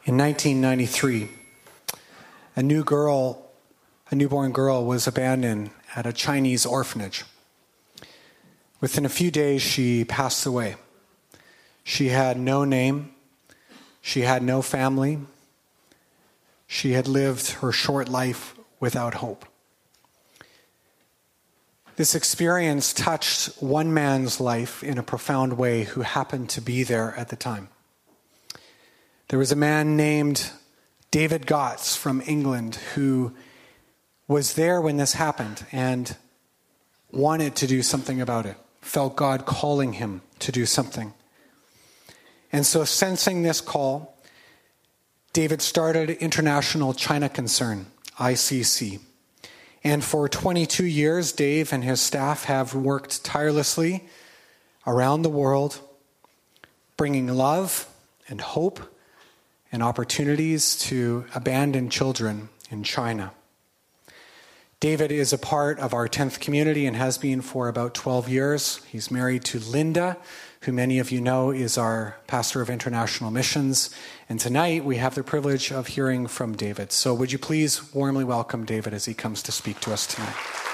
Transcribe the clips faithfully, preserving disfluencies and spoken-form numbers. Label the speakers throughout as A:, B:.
A: In nineteen ninety-three, a new girl, a newborn girl was abandoned at a Chinese orphanage. Within a few days, she passed away. She had no name. She had no family. She had lived her short life without hope. This experience touched one man's life in a profound way who happened to be there at the time. There was a man named David Gotts from England who was there when this happened and wanted to do something about it, felt God calling him to do something. And so, sensing this call, David started International China Concern, I C C. And for twenty-two years, Dave and his staff have worked tirelessly around the world, bringing love and hope and opportunities to abandoned children in China. David is a part of our tenth community and has been for about twelve years. He's married to Linda, who many of you know is our pastor of international missions. And tonight we have the privilege of hearing from David. So would you please warmly welcome David as he comes to speak to us tonight.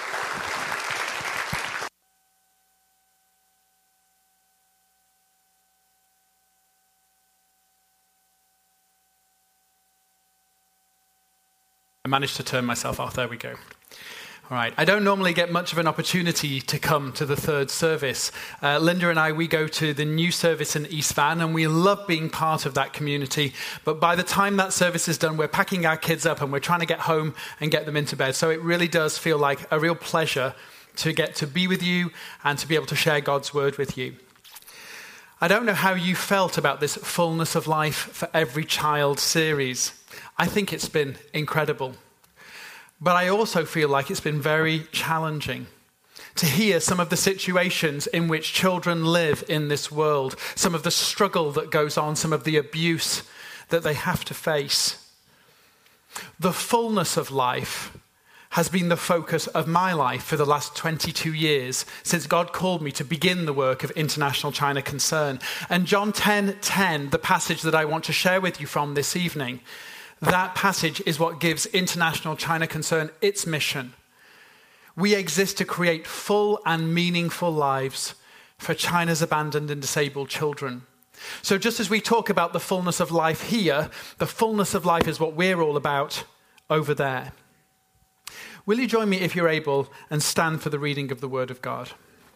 B: I managed to turn myself off. There we go. All right. I don't normally get much of an opportunity to come to the third service. Uh, Linda and I, we go to the new service in East Van, and we love being part of that community. But by the time that service is done, we're packing our kids up and we're trying to get home and get them into bed. So it really does feel like a real pleasure to get to be with you and to be able to share God's word with you. I don't know how you felt about this Fullness of Life for Every Child series. I think it's been incredible. But I also feel like it's been very challenging to hear some of the situations in which children live in this world, some of the struggle that goes on, some of the abuse that they have to face. The fullness of life has been the focus of my life for the last twenty-two years, since God called me to begin the work of International China Concern. And John ten ten, the passage that I want to share with you from this evening, that passage is what gives International China Concern its mission. We exist to create full and meaningful lives for China's abandoned and disabled children. So just as we talk about the fullness of life here, the fullness of life is what we're all about over there. Will you join me, if you're able, and stand for the reading of the Word of God?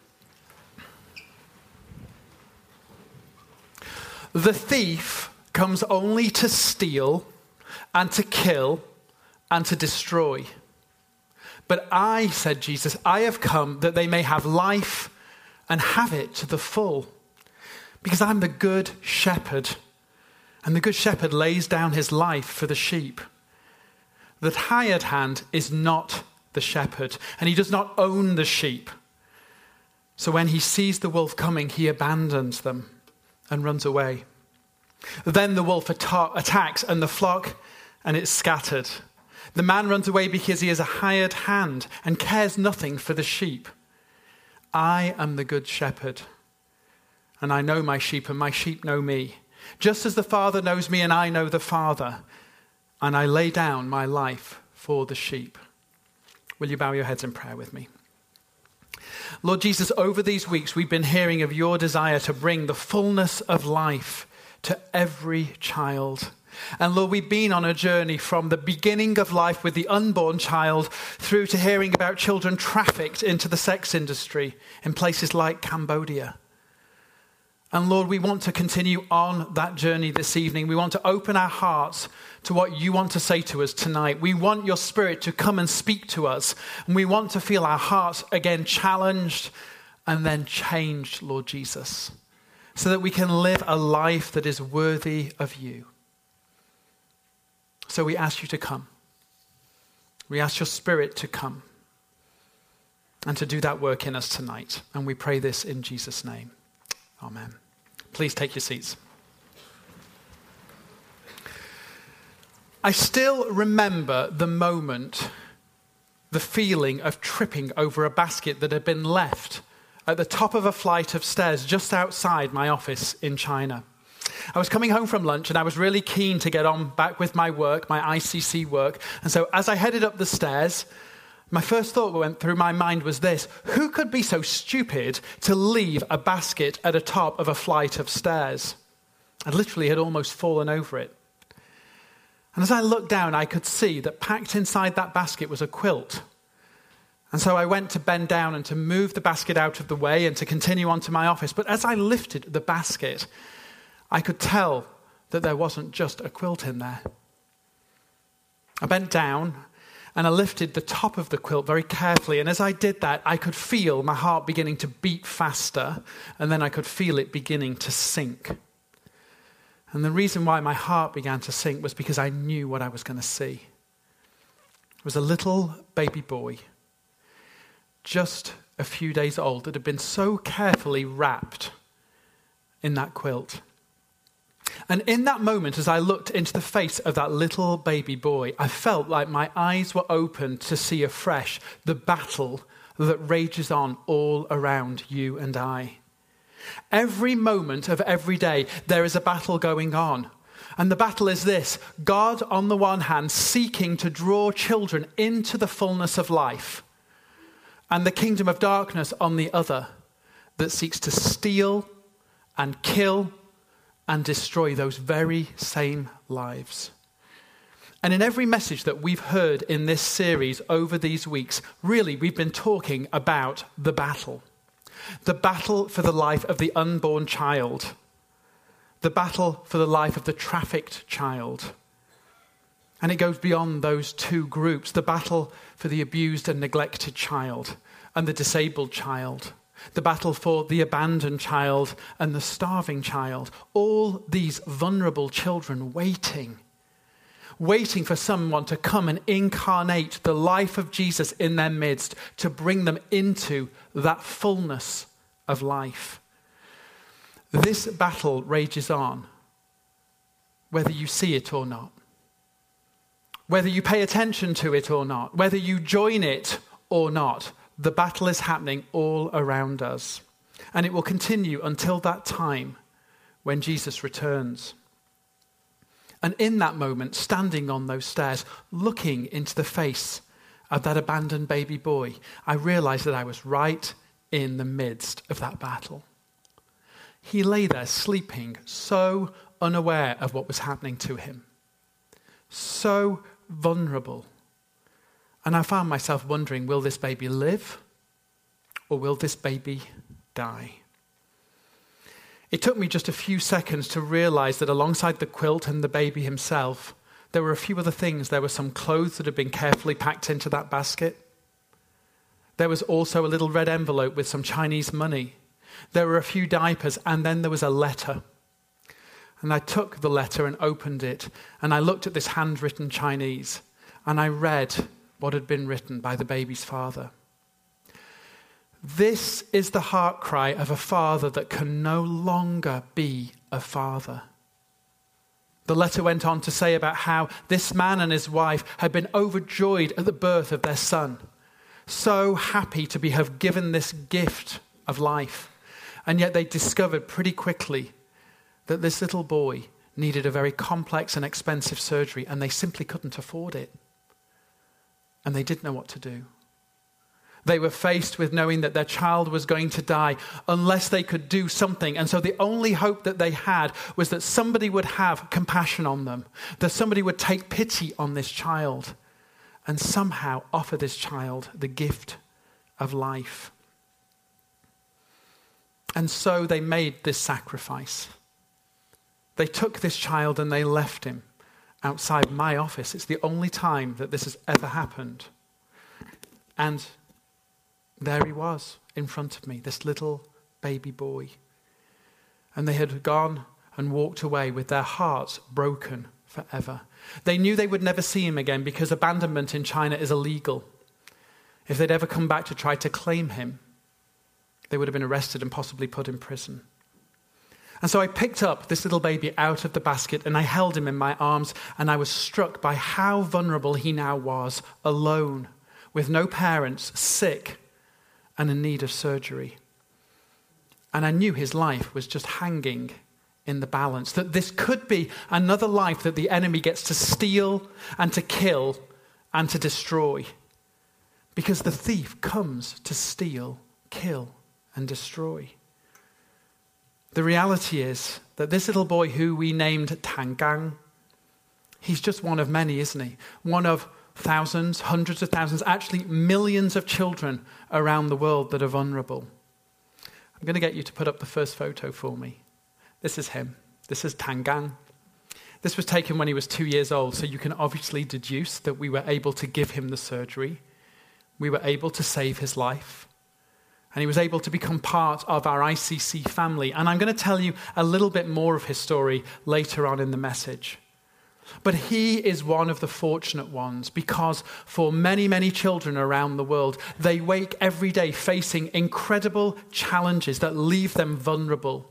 B: The thief comes only to steal and to kill, and to destroy. But I, said Jesus, I have come that they may have life and have it to the full. Because I'm the good shepherd, and the good shepherd lays down his life for the sheep. The hired hand is not the shepherd, and he does not own the sheep. So when he sees the wolf coming, he abandons them and runs away. Then the wolf atta- attacks, and the flock and it's scattered. The man runs away because he is a hired hand and cares nothing for the sheep. I am the good shepherd, and I know my sheep, and my sheep know me. Just as the Father knows me, and I know the Father, and I lay down my life for the sheep. Will you bow your heads in prayer with me? Lord Jesus, over these weeks we've been hearing of your desire to bring the fullness of life to every child. And Lord, we've been on a journey from the beginning of life with the unborn child through to hearing about children trafficked into the sex industry in places like Cambodia. And Lord, we want to continue on that journey this evening. We want to open our hearts to what you want to say to us tonight. We want your Spirit to come and speak to us. And we want to feel our hearts again challenged and then changed, Lord Jesus, so that we can live a life that is worthy of you. So we ask you to come. We ask your Spirit to come and to do that work in us tonight. And we pray this in Jesus' name. Amen. Please take your seats. I still remember the moment, the feeling of tripping over a basket that had been left at the top of a flight of stairs just outside my office in China. I was coming home from lunch and I was really keen to get on back with my work, my I C C work. And so as I headed up the stairs, my first thought that went through my mind was this: who could be so stupid to leave a basket at the top of a flight of stairs? I literally had almost fallen over it. And as I looked down, I could see that packed inside that basket was a quilt. And so I went to bend down and to move the basket out of the way and to continue on to my office. But as I lifted the basket, I could tell that there wasn't just a quilt in there. I bent down and I lifted the top of the quilt very carefully. And as I did that, I could feel my heart beginning to beat faster. And then I could feel it beginning to sink. And the reason why my heart began to sink was because I knew what I was going to see. It was a little baby boy, just a few days old, that had been so carefully wrapped in that quilt. And in that moment, as I looked into the face of that little baby boy, I felt like my eyes were opened to see afresh the battle that rages on all around you and I. Every moment of every day, there is a battle going on. And the battle is this: God, on the one hand, seeking to draw children into the fullness of life, and the kingdom of darkness on the other, that seeks to steal and kill and destroy those very same lives. And in every message that we've heard in this series over these weeks, really we've been talking about the battle. The battle for the life of the unborn child. The battle for the life of the trafficked child. And it goes beyond those two groups. The battle for the abused and neglected child and the disabled child. The battle for the abandoned child and the starving child. All these vulnerable children waiting. Waiting for someone to come and incarnate the life of Jesus in their midst to bring them into that fullness of life. This battle rages on, whether you see it or not. Whether you pay attention to it or not. Whether you join it or not. The battle is happening all around us. And it will continue until that time when Jesus returns. And in that moment, standing on those stairs, looking into the face of that abandoned baby boy, I realized that I was right in the midst of that battle. He lay there sleeping, so unaware of what was happening to him. So vulnerable. And I found myself wondering, will this baby live? Or will this baby die? It took me just a few seconds to realize that alongside the quilt and the baby himself, there were a few other things. There were some clothes that had been carefully packed into that basket. There was also a little red envelope with some Chinese money. There were a few diapers, and then there was a letter. And I took the letter and opened it, and I looked at this handwritten Chinese, and I read what had been written by the baby's father. This is the heart cry of a father that can no longer be a father. The letter went on to say about how this man and his wife had been overjoyed at the birth of their son. So happy to be have given this gift of life. And yet they discovered pretty quickly that this little boy needed a very complex and expensive surgery, and they simply couldn't afford it. And they didn't know what to do. They were faced with knowing that their child was going to die unless they could do something. And so the only hope that they had was that somebody would have compassion on them, that somebody would take pity on this child and somehow offer this child the gift of life. And so they made this sacrifice. They took this child and they left him outside my office. It's the only time that this has ever happened. And there he was in front of me, this little baby boy. And they had gone and walked away with their hearts broken forever. They knew they would never see him again because abandonment in China is illegal. If they'd ever come back to try to claim him, they would have been arrested and possibly put in prison. And so I picked up this little baby out of the basket and I held him in my arms, and I was struck by how vulnerable he now was, alone, with no parents, sick, and in need of surgery. And I knew his life was just hanging in the balance, that this could be another life that the enemy gets to steal and to kill and to destroy. Because the thief comes to steal, kill, and destroy. The reality is that this little boy who we named Tangang, he's just one of many, isn't he? One of thousands, hundreds of thousands, actually millions of children around the world that are vulnerable. I'm going to get you to put up the first photo for me. This is him. This is Tangang. This was taken when he was two years old, so you can obviously deduce that we were able to give him the surgery. We were able to save his life. And he was able to become part of our I C C family. And I'm going to tell you a little bit more of his story later on in the message. But he is one of the fortunate ones because for many, many children around the world, they wake every day facing incredible challenges that leave them vulnerable.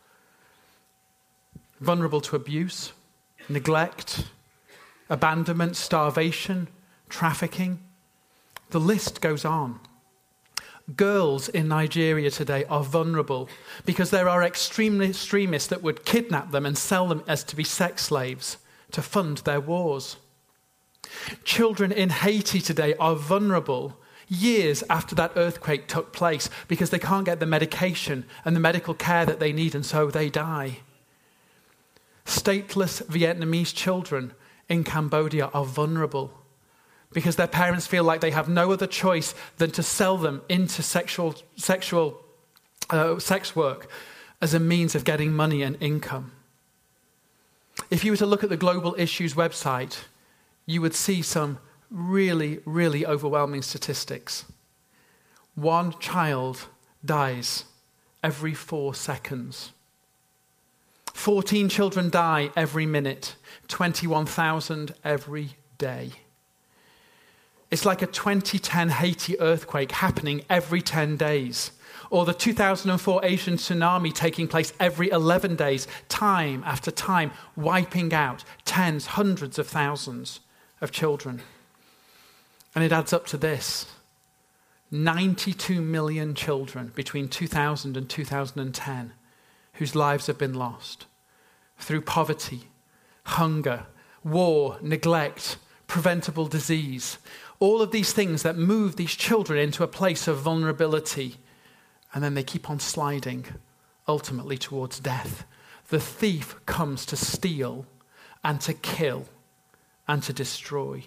B: Vulnerable to abuse, neglect, abandonment, starvation, trafficking. The list goes on. Girls in Nigeria today are vulnerable because there are extreme extremists that would kidnap them and sell them as to be sex slaves to fund their wars. Children in Haiti today are vulnerable years after that earthquake took place because they can't get the medication and the medical care that they need, and so they die. Stateless Vietnamese children in Cambodia are vulnerable because their parents feel like they have no other choice than to sell them into sexual, sexual uh, sex work as a means of getting money and income. If you were to look at the Global Issues website, you would see some really, really overwhelming statistics. One child dies every four seconds. fourteen children die every minute, twenty-one thousand every day. It's like a twenty ten Haiti earthquake happening every ten days, or the two thousand four Asian tsunami taking place every eleven days, time after time, wiping out tens, hundreds of thousands of children. And it adds up to this: ninety-two million children between two thousand and two thousand ten whose lives have been lost through poverty, hunger, war, neglect, preventable disease. All of these things that move these children into a place of vulnerability, and then they keep on sliding, ultimately towards death. The thief comes to steal and to kill and to destroy.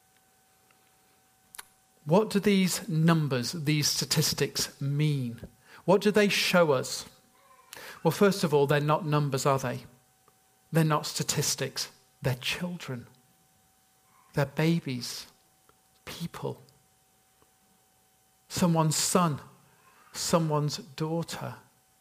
B: What do these numbers, these statistics mean? What do they show us? Well, first of all, they're not numbers, are they? They're not statistics. They're children. They're babies, people. Someone's son, someone's daughter.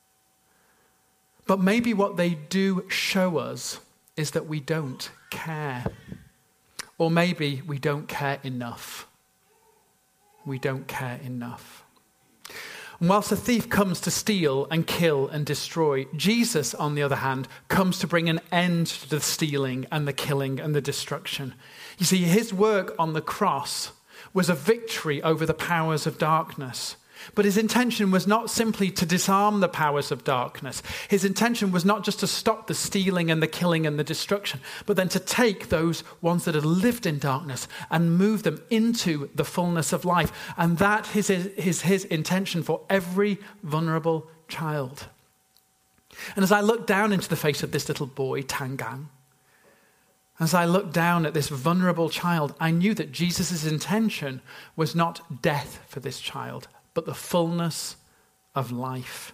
B: But maybe what they do show us is that we don't care. Or maybe we don't care enough. We don't care enough. And whilst the thief comes to steal and kill and destroy, Jesus, on the other hand, comes to bring an end to the stealing and the killing and the destruction. You see, his work on the cross was a victory over the powers of darkness. But his intention was not simply to disarm the powers of darkness. His intention was not just to stop the stealing and the killing and the destruction, but then to take those ones that had lived in darkness and move them into the fullness of life. And that is his, his, his intention for every vulnerable child. And as I looked down into the face of this little boy, Tangang, as I looked down at this vulnerable child, I knew that Jesus' intention was not death for this child, but the fullness of life.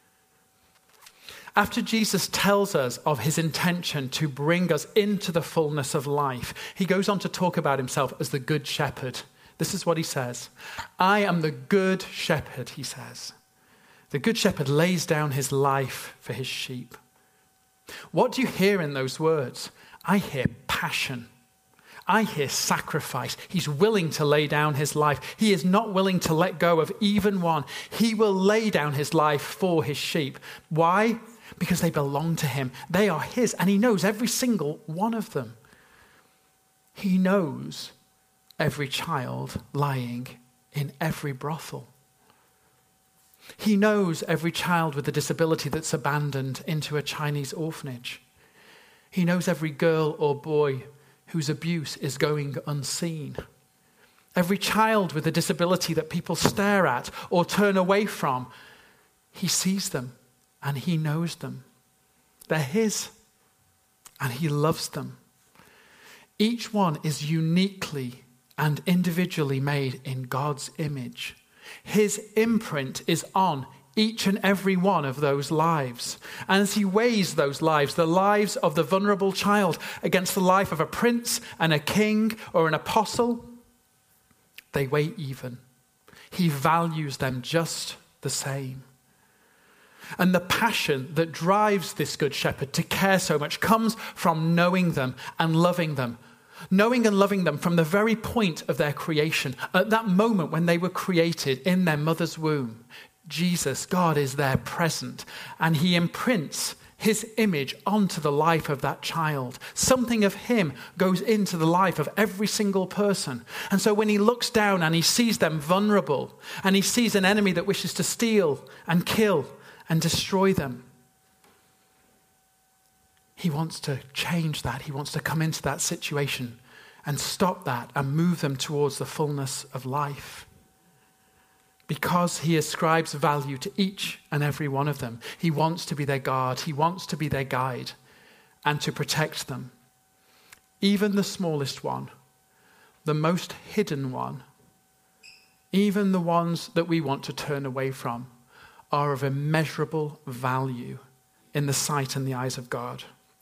B: After Jesus tells us of his intention to bring us into the fullness of life, he goes on to talk about himself as the Good Shepherd. This is what he says. I am the Good Shepherd, he says. The Good Shepherd lays down his life for his sheep. What do you hear in those words? I hear passion. I hear sacrifice. He's willing to lay down his life. He is not willing to let go of even one. He will lay down his life for his sheep. Why? Because they belong to him. They are his, and he knows every single one of them. He knows every child lying in every brothel. He knows every child with a disability that's abandoned into a Chinese orphanage. He knows every girl or boy whose abuse is going unseen. Every child with a disability that people stare at or turn away from. He sees them and he knows them. They're his and he loves them. Each one is uniquely and individually made in God's image. His imprint is on each and every one of those lives. And as he weighs those lives, the lives of the vulnerable child against the life of a prince and a king or an apostle, they weigh even. He values them just the same. And the passion that drives this good shepherd to care so much comes from knowing them and loving them. Knowing and loving them from the very point of their creation. At that moment when they were created in their mother's womb, Jesus, God, is there present. And he imprints his image onto the life of that child. Something of him goes into the life of every single person. And so when he looks down and he sees them vulnerable, and he sees an enemy that wishes to steal and kill and destroy them, he wants to change that. He wants to come into that situation and stop that and move them towards the fullness of life. Because he ascribes value to each and every one of them. He wants to be their guard. He wants to be their guide and to protect them. Even the smallest one, the most hidden one, even the ones that we want to turn away from, are of immeasurable value in the sight and the eyes of God.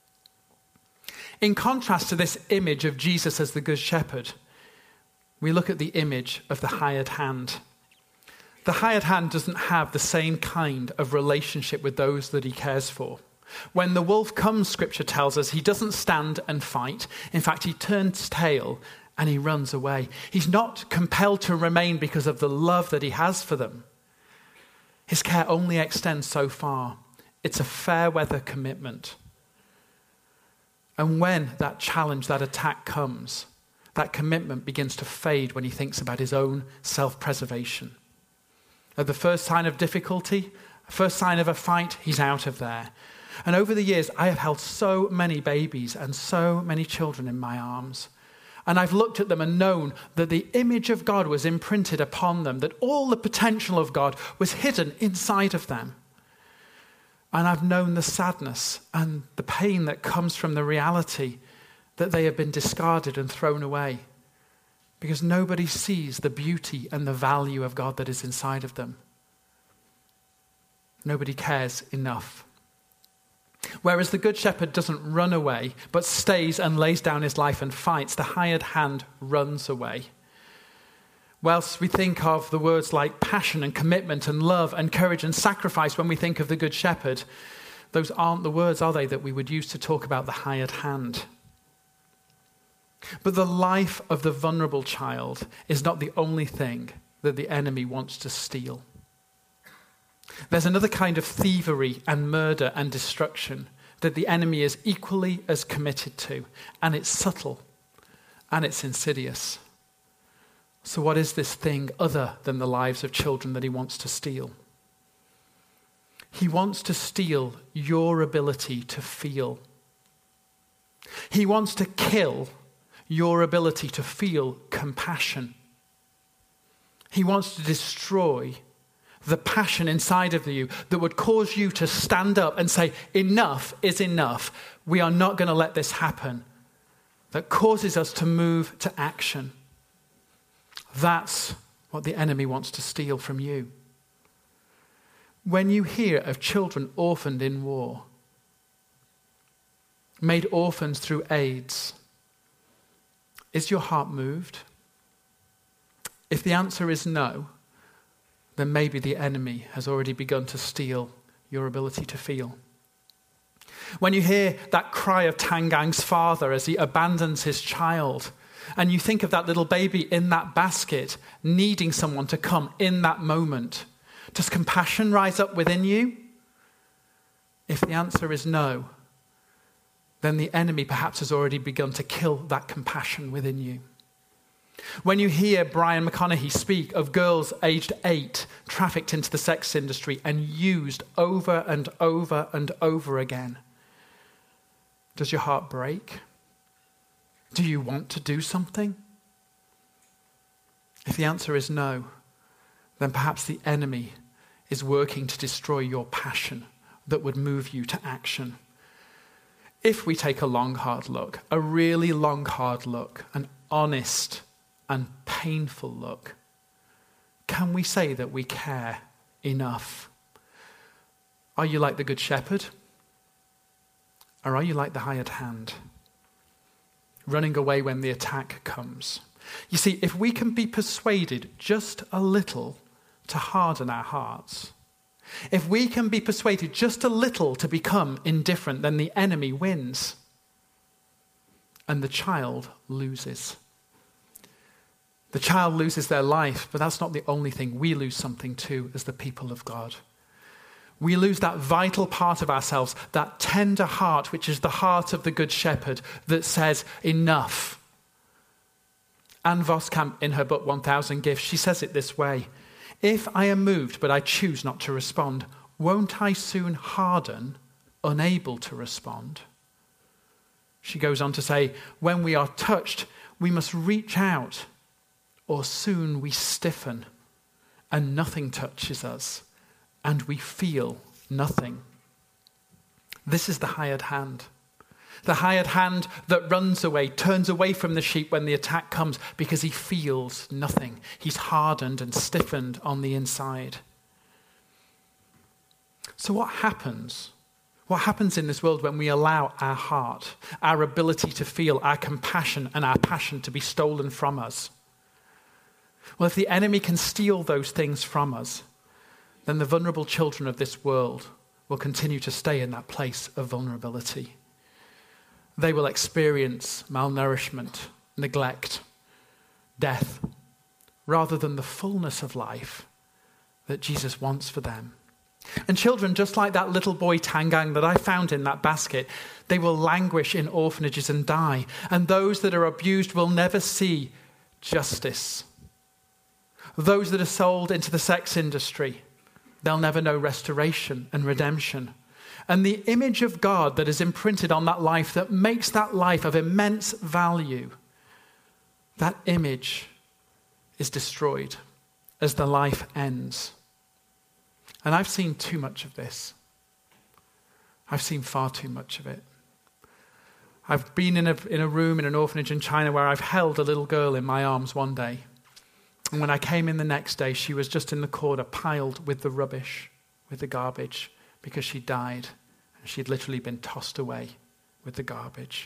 B: In contrast to this image of Jesus as the Good Shepherd, we look at the image of the hired hand. The hired hand doesn't have the same kind of relationship with those that he cares for. When the wolf comes, Scripture tells us, he doesn't stand and fight. In fact, he turns tail and he runs away. He's not compelled to remain because of the love that he has for them. His care only extends so far. It's a fair weather commitment. And when that challenge, that attack comes, that commitment begins to fade when he thinks about his own self-preservation. At the first sign of difficulty, first sign of a fight, he's out of there. And over the years, I have held so many babies and so many children in my arms. And I've looked at them and known that the image of God was imprinted upon them, that all the potential of God was hidden inside of them. And I've known the sadness and the pain that comes from the reality that they have been discarded and thrown away. Because nobody sees the beauty and the value of God that is inside of them. Nobody cares enough. Whereas the Good Shepherd doesn't run away, but stays and lays down his life and fights, the hired hand runs away. Whilst we think of the words like passion and commitment and love and courage and sacrifice when we think of the Good Shepherd, those aren't the words, are they, that we would use to talk about the hired hand. But the life of the vulnerable child is not the only thing that the enemy wants to steal. There's another kind of thievery and murder and destruction that the enemy is equally as committed to, and it's subtle and it's insidious. So what is this thing other than the lives of children that he wants to steal? He wants to steal your ability to feel. He wants to kill your ability to feel compassion. He wants to destroy the passion inside of you that would cause you to stand up and say, enough is enough. We are not going to let this happen. That causes us to move to action. That's what the enemy wants to steal from you. When you hear of children orphaned in war, made orphans through AIDS, is your heart moved? If the answer is no, then maybe the enemy has already begun to steal your ability to feel. When you hear that cry of Tangang's father as he abandons his child, and you think of that little baby in that basket needing someone to come in that moment, does compassion rise up within you? If the answer is no, then the enemy perhaps has already begun to kill that compassion within you. When you hear Brian McConaughey speak of girls aged eight trafficked into the sex industry and used over and over and over again, does your heart break? Do you want to do something? If the answer is no, then perhaps the enemy is working to destroy your passion that would move you to action. If we take a long, hard look, a really long, hard look, an honest and painful look, can we say that we care enough? Are you like the Good Shepherd? Or are you like the hired hand, running away when the attack comes? You see, if we can be persuaded just a little to harden our hearts, if we can be persuaded just a little to become indifferent, then the enemy wins and the child loses. The child loses their life, but that's not the only thing. We lose something too as the people of God. We lose that vital part of ourselves, that tender heart, which is the heart of the Good Shepherd that says, enough. Anne Voskamp, in her book one thousand Gifts, she says it this way: if I am moved, but I choose not to respond, won't I soon harden, unable to respond? She goes on to say, when we are touched, we must reach out, or soon we stiffen, and nothing touches us, and we feel nothing. This is the hired hand. The hired hand that runs away, turns away from the sheep when the attack comes because he feels nothing. He's hardened and stiffened on the inside. So what happens? What happens in this world when we allow our heart, our ability to feel, our compassion and our passion to be stolen from us? Well, if the enemy can steal those things from us, then the vulnerable children of this world will continue to stay in that place of vulnerability. They will experience malnourishment, neglect, death, rather than the fullness of life that Jesus wants for them. And children, just like that little boy Tangang that I found in that basket, they will languish in orphanages and die. And those that are abused will never see justice. Those that are sold into the sex industry, they'll never know restoration and redemption. And the image of God that is imprinted on that life, that makes that life of immense value, that image is destroyed as the life ends. And I've seen too much of this. I've seen far too much of it. I've been in a, in a room in an orphanage in China where I've held a little girl in my arms one day. And when I came in the next day, she was just in the corner, piled with the rubbish, with the garbage, because she died. And she'd literally been tossed away with the garbage.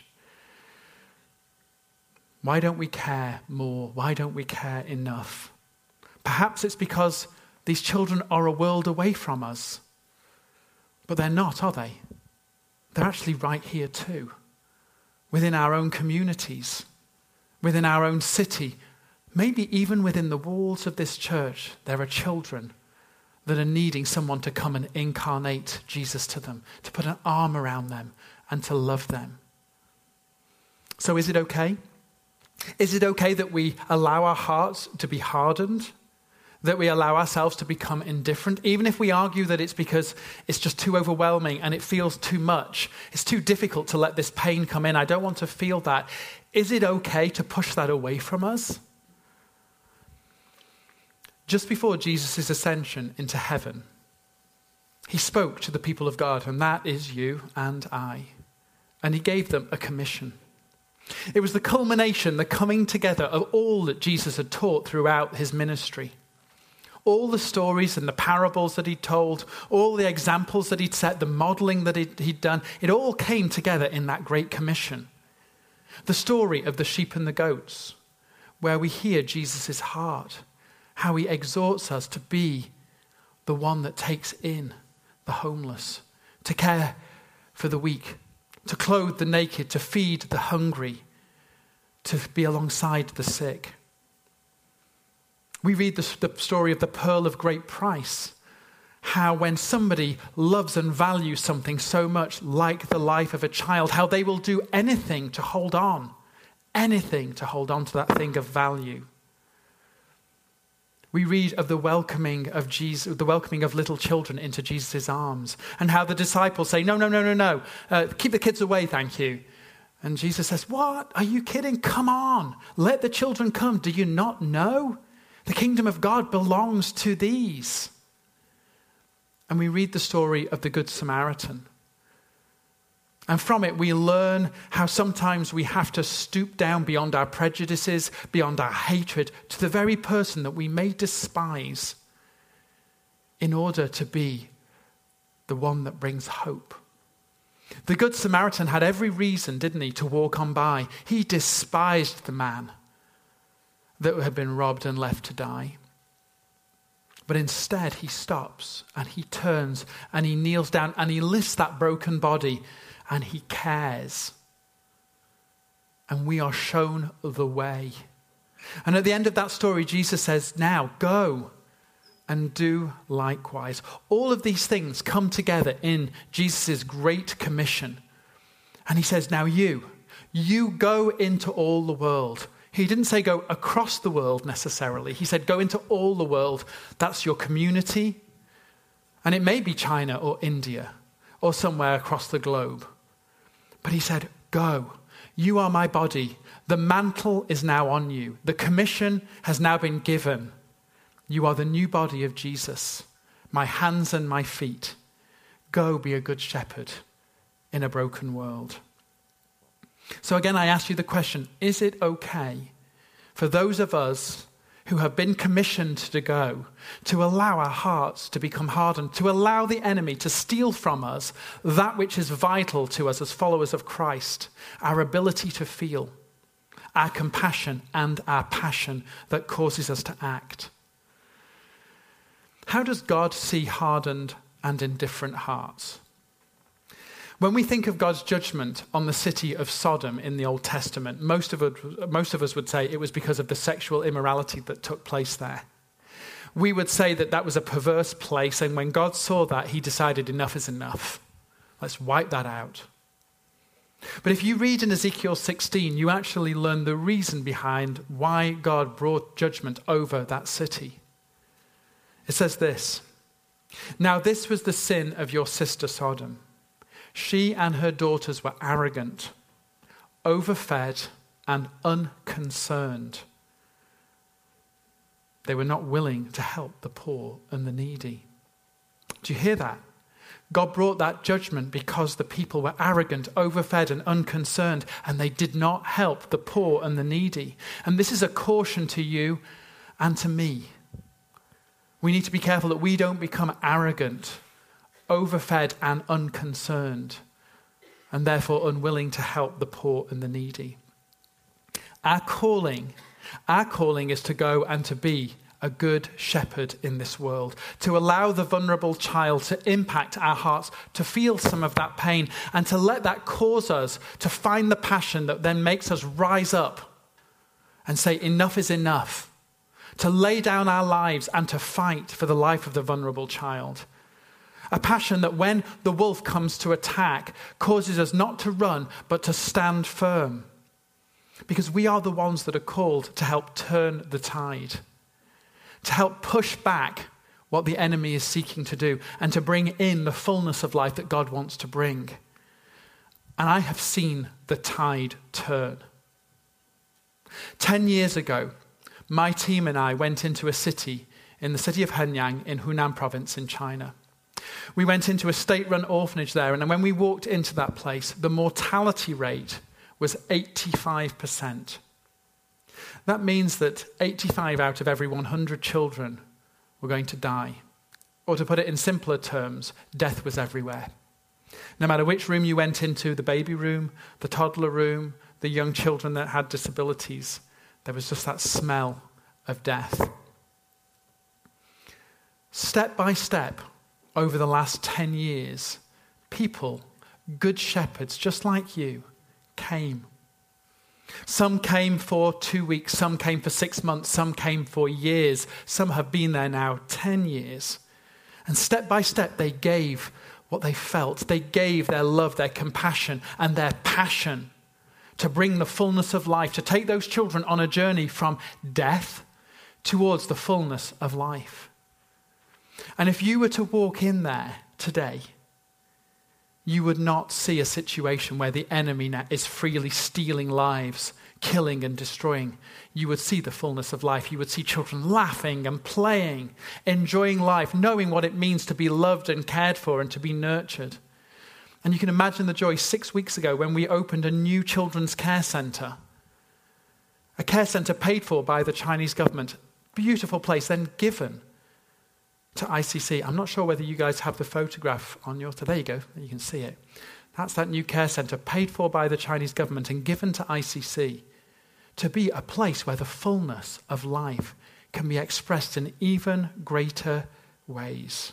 B: Why don't we care more? Why don't we care enough? Perhaps it's because these children are a world away from us. But they're not, are they? They're actually right here too. Within our own communities, within our own city, maybe even within the walls of this church, there are children that are needing someone to come and incarnate Jesus to them, to put an arm around them and to love them. So is it okay? Is it okay that we allow our hearts to be hardened? That we allow ourselves to become indifferent? Even if we argue that it's because it's just too overwhelming and it feels too much. It's too difficult to let this pain come in. I don't want to feel that. Is it okay to push that away from us? Just before Jesus' ascension into heaven, he spoke to the people of God, and that is you and I. And he gave them a commission. It was the culmination, the coming together of all that Jesus had taught throughout his ministry. All the stories and the parables that he told, all the examples that he'd set, the modeling that he'd, he'd done, it all came together in that great commission. The story of the sheep and the goats, where we hear Jesus' heart, how he exhorts us to be the one that takes in the homeless, to care for the weak, to clothe the naked, to feed the hungry, to be alongside the sick. We read the, the story of the pearl of great price, how when somebody loves and values something so much, like the life of a child, how they will do anything to hold on, anything to hold on to that thing of value. We read of the welcoming of Jesus, the welcoming of little children into Jesus' arms, and how the disciples say, no, no, no, no, no, uh, keep the kids away, thank you. And Jesus says, what? Are you kidding? Come on, let the children come. Do you not know? The kingdom of God belongs to these. And we read the story of the Good Samaritan. And from it, we learn how sometimes we have to stoop down beyond our prejudices, beyond our hatred, to the very person that we may despise in order to be the one that brings hope. The Good Samaritan had every reason, didn't he, to walk on by. He despised the man that had been robbed and left to die. But instead, he stops and he turns and he kneels down and he lifts that broken body and he cares. And we are shown the way. And at the end of that story, Jesus says, now go and do likewise. All of these things come together in Jesus' Great Commission. And he says, now you, you go into all the world. He didn't say go across the world necessarily. He said go into all the world. That's your community. And it may be China or India or somewhere across the globe. But he said, go. You are my body. The mantle is now on you. The commission has now been given. You are the new body of Jesus, my hands and my feet. Go be a good shepherd in a broken world. So again, I ask you the question, is it okay for those of us who have been commissioned to go, to allow our hearts to become hardened, to allow the enemy to steal from us that which is vital to us as followers of Christ, our ability to feel, our compassion and our passion that causes us to act? How does God see hardened and indifferent hearts? When we think of God's judgment on the city of Sodom in the Old Testament, most of, it, most of us would say it was because of the sexual immorality that took place there. We would say that that was a perverse place, and when God saw that, he decided enough is enough. Let's wipe that out. But if you read in Ezekiel sixteen, you actually learn the reason behind why God brought judgment over that city. It says this, now this was the sin of your sister Sodom. She and her daughters were arrogant, overfed, and unconcerned. They were not willing to help the poor and the needy. Do you hear that? God brought that judgment because the people were arrogant, overfed, and unconcerned, and they did not help the poor and the needy. And this is a caution to you and to me. We need to be careful that we don't become arrogant, overfed and unconcerned, and therefore unwilling to help the poor and the needy. Our calling, our calling is to go and to be a good shepherd in this world, to allow the vulnerable child to impact our hearts, to feel some of that pain, and to let that cause us to find the passion that then makes us rise up and say, enough is enough, to lay down our lives and to fight for the life of the vulnerable child. A passion that when the wolf comes to attack, causes us not to run, but to stand firm. Because we are the ones that are called to help turn the tide, to help push back what the enemy is seeking to do, and to bring in the fullness of life that God wants to bring. And I have seen the tide turn. Ten years ago, my team and I went into a city, in the city of Henyang in Hunan province in China. We went into a state-run orphanage there, and when we walked into that place, the mortality rate was eighty-five percent. That means that eighty-five out of every one hundred children were going to die. Or to put it in simpler terms, death was everywhere. No matter which room you went into, the baby room, the toddler room, the young children that had disabilities, there was just that smell of death. Step by step, over the last ten years, people, good shepherds just like you, came. Some came for two weeks, some came for six months, some came for years. Some have been there now ten years. And step by step, they gave what they felt. They gave their love, their compassion, and their passion to bring the fullness of life, to take those children on a journey from death towards the fullness of life. And if you were to walk in there today, you would not see a situation where the enemy is freely stealing lives, killing and destroying. You would see the fullness of life. You would see children laughing and playing, enjoying life, knowing what it means to be loved and cared for and to be nurtured. And you can imagine the joy six weeks ago when we opened a new children's care centre. A care centre paid for by the Chinese government. Beautiful place, then given to I C C. I'm not sure whether you guys have the photograph on your... There you go, you can see it. That's that new care centre paid for by the Chinese government and given to I C C to be a place where the fullness of life can be expressed in even greater ways.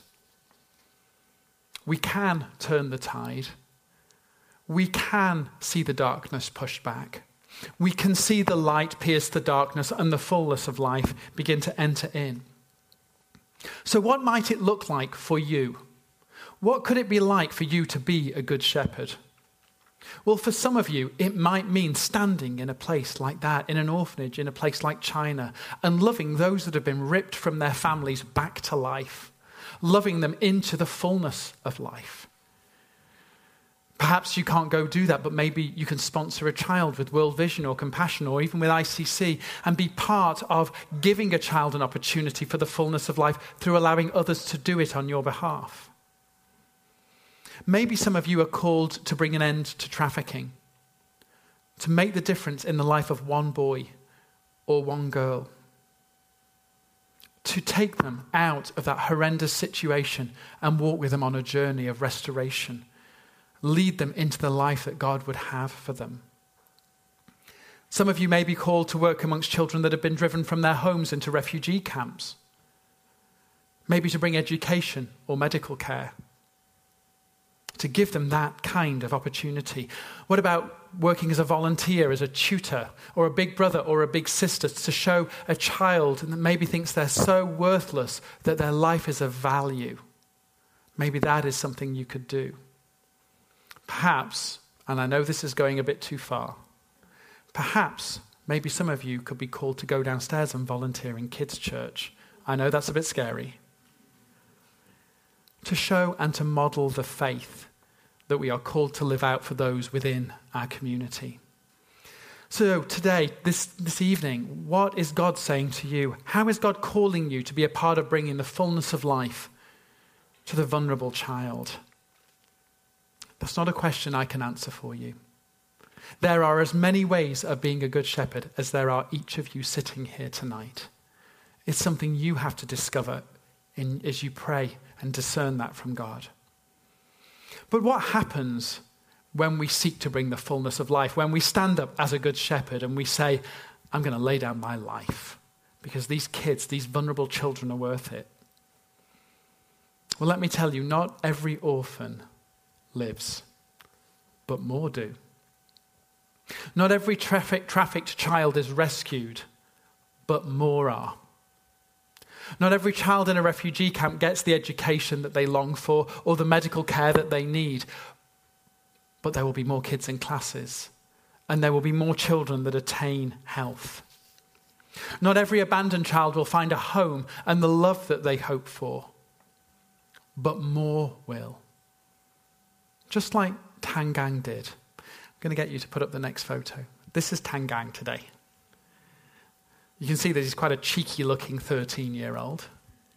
B: We can turn the tide. We can see the darkness pushed back. We can see the light pierce the darkness and the fullness of life begin to enter in. So what might it look like for you? What could it be like for you to be a good shepherd? Well, for some of you, it might mean standing in a place like that, in an orphanage, in a place like China, and loving those that have been ripped from their families back to life, loving them into the fullness of life. Perhaps you can't go do that, but maybe you can sponsor a child with World Vision or Compassion or even with I C C and be part of giving a child an opportunity for the fullness of life through allowing others to do it on your behalf. Maybe some of you are called to bring an end to trafficking, to make the difference in the life of one boy or one girl, to take them out of that horrendous situation and walk with them on a journey of restoration. Lead them into the life that God would have for them. Some of you may be called to work amongst children that have been driven from their homes into refugee camps. Maybe to bring education or medical care. To give them that kind of opportunity. What about working as a volunteer, as a tutor, or a big brother or a big sister to show a child that maybe thinks they're so worthless that their life is of value? Maybe that is something you could do. Perhaps, and I know this is going a bit too far, perhaps maybe some of you could be called to go downstairs and volunteer in kids' church. I know that's a bit scary. To show and to model the faith that we are called to live out for those within our community. So today, this, this evening, what is God saying to you? How is God calling you to be a part of bringing the fullness of life to the vulnerable child? That's not a question I can answer for you. There are as many ways of being a good shepherd as there are each of you sitting here tonight. It's something you have to discover in, as you pray and discern that from God. But what happens when we seek to bring the fullness of life, when we stand up as a good shepherd and we say, I'm going to lay down my life because these kids, these vulnerable children are worth it? Well, let me tell you, not every orphan lives, but more do. Not every traffic, trafficked child is rescued, but more are. Not every child in a refugee camp gets the education that they long for or the medical care that they need, but there will be more kids in classes, and there will be more children that attain health. Not every abandoned child will find a home and the love that they hope for, but more will. Just like Tangang did. I'm going to get you to put up the next photo. This is Tangang today. You can see that he's quite a cheeky-looking thirteen-year-old.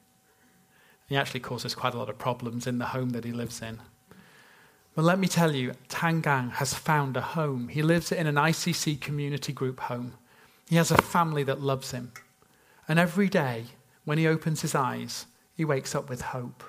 B: He actually causes quite a lot of problems in the home that he lives in. But let me tell you, Tangang has found a home. He lives in an I C C community group home. He has a family that loves him. And every day, when he opens his eyes, he wakes up with hope.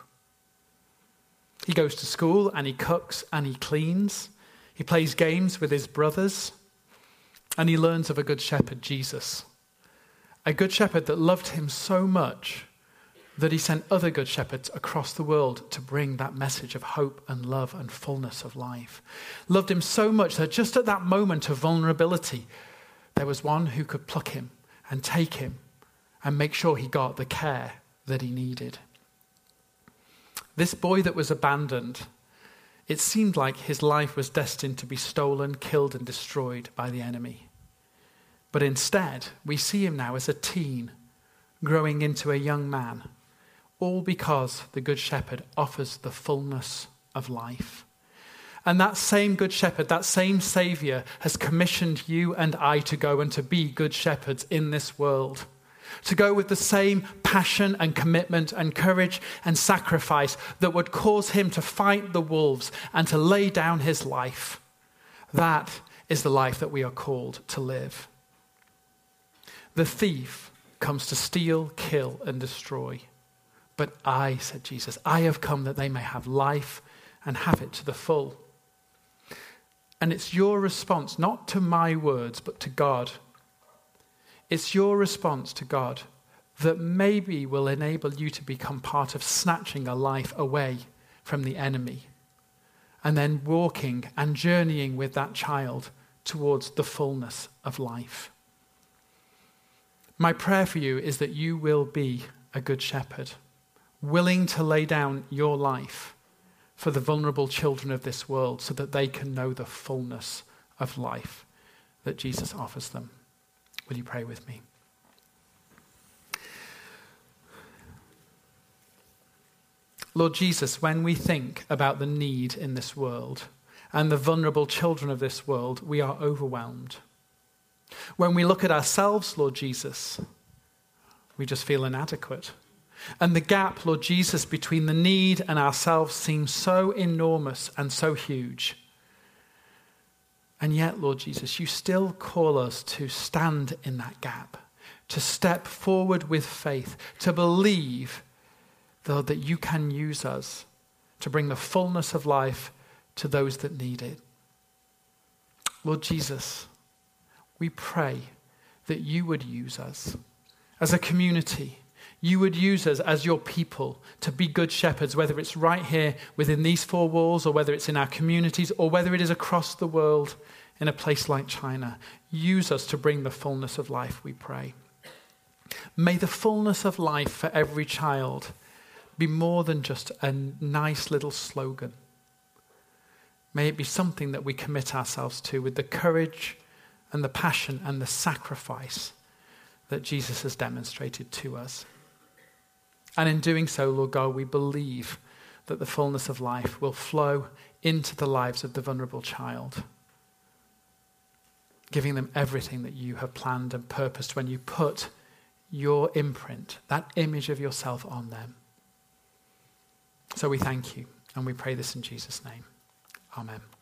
B: He goes to school and he cooks and he cleans. He plays games with his brothers. And he learns of a good shepherd, Jesus. A good shepherd that loved him so much that he sent other good shepherds across the world to bring that message of hope and love and fullness of life. Loved him so much that just at that moment of vulnerability, there was one who could pluck him and take him and make sure he got the care that he needed. This boy that was abandoned it seemed like his life was destined to be stolen, killed, and destroyed by the enemy. But instead, we see him now as a teen, growing into a young man, all because the Good Shepherd offers the fullness of life. And that same Good Shepherd, that same Saviour, has commissioned you and I to go and to be good shepherds in this world. To go with the same passion and commitment and courage and sacrifice that would cause him to fight the wolves and to lay down his life. That is the life that we are called to live. The thief comes to steal, kill, and destroy. But I, said Jesus, I have come that they may have life and have it to the full. And it's your response, not to my words, but to God. It's your response to God that maybe will enable you to become part of snatching a life away from the enemy and then walking and journeying with that child towards the fullness of life. My prayer for you is that you will be a good shepherd, willing to lay down your life for the vulnerable children of this world so that they can know the fullness of life that Jesus offers them. Will you pray with me? Lord Jesus, when we think about the need in this world and the vulnerable children of this world, we are overwhelmed. When we look at ourselves, Lord Jesus, we just feel inadequate. And the gap, Lord Jesus, between the need and ourselves seems so enormous and so huge. And yet, Lord Jesus, you still call us to stand in that gap, to step forward with faith, to believe, Lord, that you can use us to bring the fullness of life to those that need it. Lord Jesus, we pray that you would use us as a community. You would use us as your people to be good shepherds, whether it's right here within these four walls or whether it's in our communities or whether it is across the world in a place like China. Use us to bring the fullness of life, we pray. May the fullness of life for every child be more than just a nice little slogan. May it be something that we commit ourselves to with the courage and the passion and the sacrifice that Jesus has demonstrated to us. And in doing so, Lord God, we believe that the fullness of life will flow into the lives of the vulnerable child, giving them everything that you have planned and purposed when you put your imprint, that image of yourself on them. So we thank you and we pray this in Jesus' name. Amen.